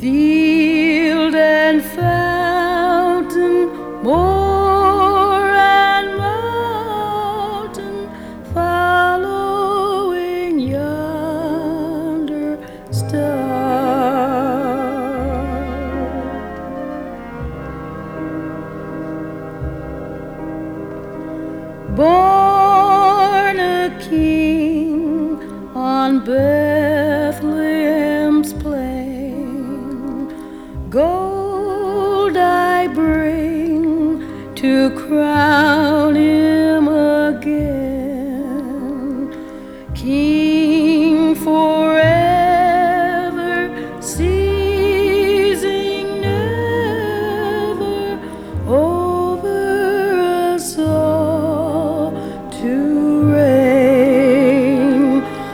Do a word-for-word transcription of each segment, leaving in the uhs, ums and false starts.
field and fountain, moor and mountain, following yonder star. Born a king on Bethlehem's plain, gold I bring to crown him again, King forever, ceasing never, over us all to reign.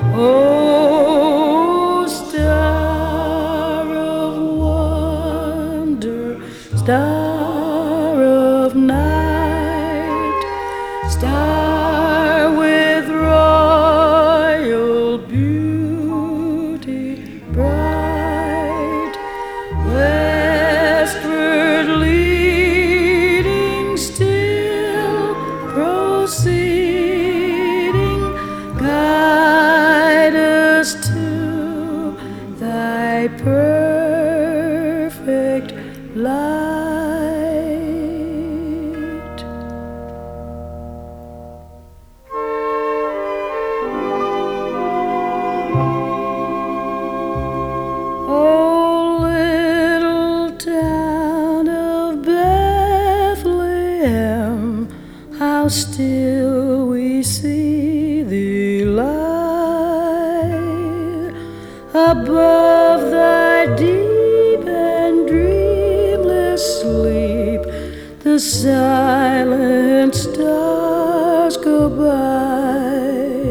Oh, star of wonder, star of night, star with royal beauty bright, westward leading, still proceeding, guide us to thy perfect light. Oh, little town of Bethlehem, how still we see thee lie above thy deep and dreamless sleep. The silent stars go by,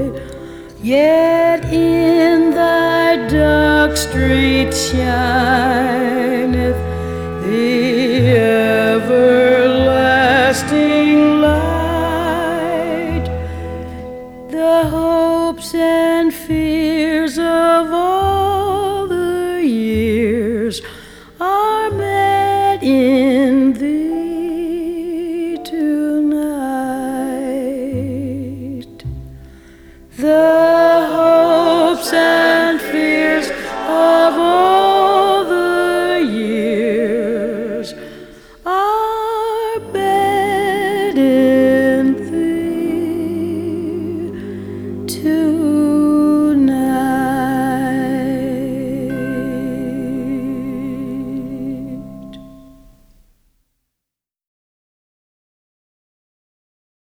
yet in thy dark street shineth the